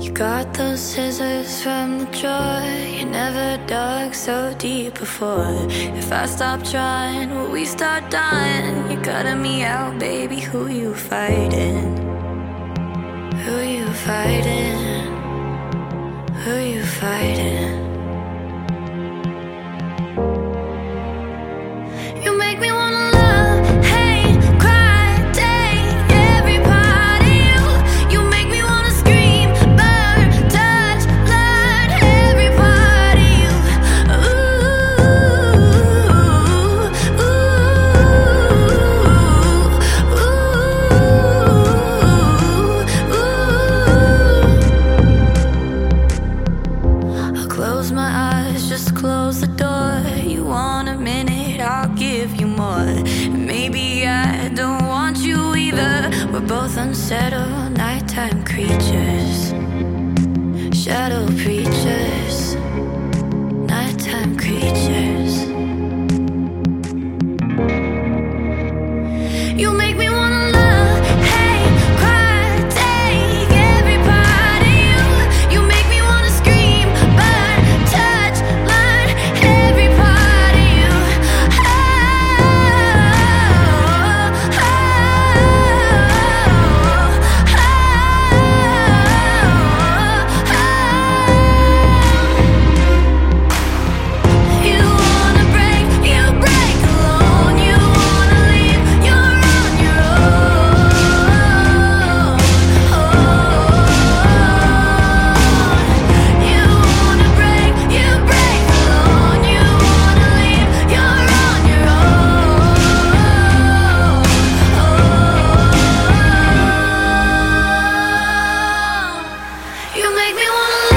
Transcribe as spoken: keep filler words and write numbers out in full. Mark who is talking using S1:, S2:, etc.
S1: You got those scissors from the drawer. You never dug so deep before. If I stop trying, will we start dying? You're cutting me out, baby. Who you fighting? Who you fighting? Who you fighting? You make me wanna love, hate, cry, take every part of you. You make me wanna scream, burn, touch, learn every part of you. Ooh, ooh, ooh, ooh. I'll close my eyes, just close the door. You want a minute, I'll give you more. Maybe I don't want you either. We're both unsettled, nighttime creatures, shadow preachers, nighttime creatures. You make me wanna love, hate, cry, take every part of you. You make me wanna scream, burn, touch, learn every part of you. Oh, oh, oh, oh. You wanna break, you break alone. You wanna leave, you're on your own. You wanna break, you break alone. You wanna leave, you're on your own. You make me wanna